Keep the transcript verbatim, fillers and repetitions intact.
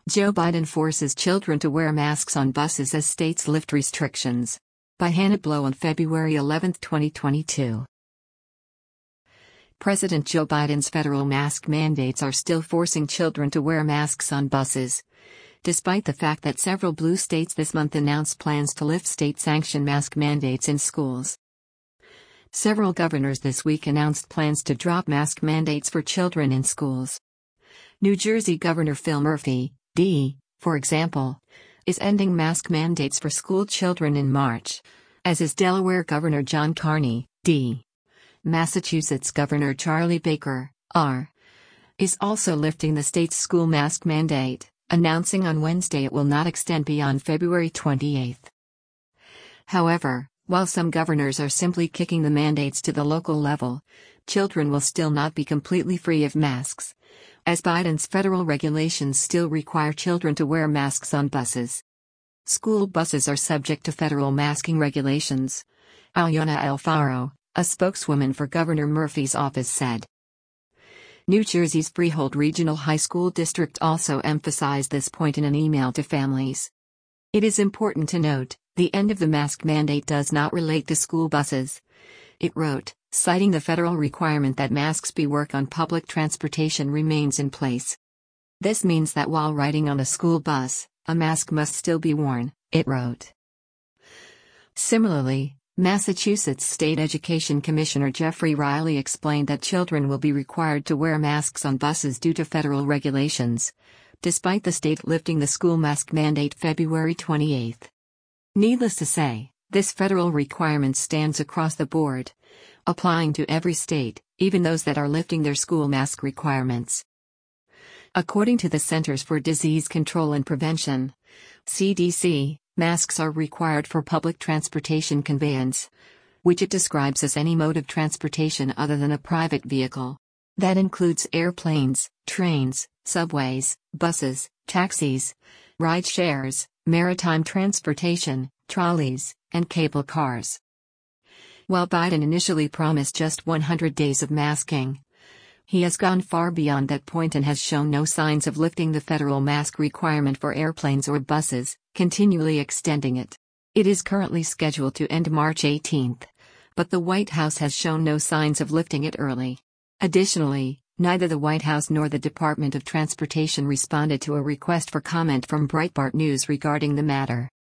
Joe Biden forces children to wear masks on buses as states lift restrictions. By Hannah Blow on February eleventh, twenty twenty-two. President Joe Biden's federal mask mandates are still forcing children to wear masks on buses, despite the fact that several blue states this month announced plans to lift state-sanctioned mask mandates in schools. Several governors this week announced plans to drop mask mandates for children in schools. New Jersey Governor Phil Murphy, D, for example, is ending mask mandates for school children in March, as is Delaware Governor John Carney, D. Massachusetts Governor Charlie Baker, R, is also lifting the state's school mask mandate, announcing on Wednesday it will not extend beyond February twenty-eighth. However, while some governors are simply kicking the mandates to the local level, children will still not be completely free of masks, as Biden's federal regulations still require children to wear masks on buses. School buses are subject to federal masking regulations, Alyona Alfaro, a spokeswoman for Governor Murphy's office said. New Jersey's Freehold Regional High School District also emphasized this point in an email to families. It is important to note, the end of the mask mandate does not relate to school buses, it wrote, citing the federal requirement that masks be worn on public transportation remains in place. This means that while riding on a school bus, a mask must still be worn, it wrote. Similarly, Massachusetts State Education Commissioner Jeffrey Riley explained that children will be required to wear masks on buses due to federal regulations, despite the state lifting the school mask mandate February twenty-eighth. Needless to say, this federal requirement stands across the board, applying to every state, even those that are lifting their school mask requirements. According to the Centers for Disease Control and Prevention, C D C, masks are required for public transportation conveyance, which it describes as any mode of transportation other than a private vehicle. That includes airplanes, trains, subways, buses, taxis, ride shares, maritime transportation, trolleys, and cable cars. While Biden initially promised just one hundred days of masking, he has gone far beyond that point and has shown no signs of lifting the federal mask requirement for airplanes or buses, continually extending it. It is currently scheduled to end March eighteenth, but the White House has shown no signs of lifting it early. Additionally, neither the White House nor the Department of Transportation responded to a request for comment from Breitbart News regarding the matter.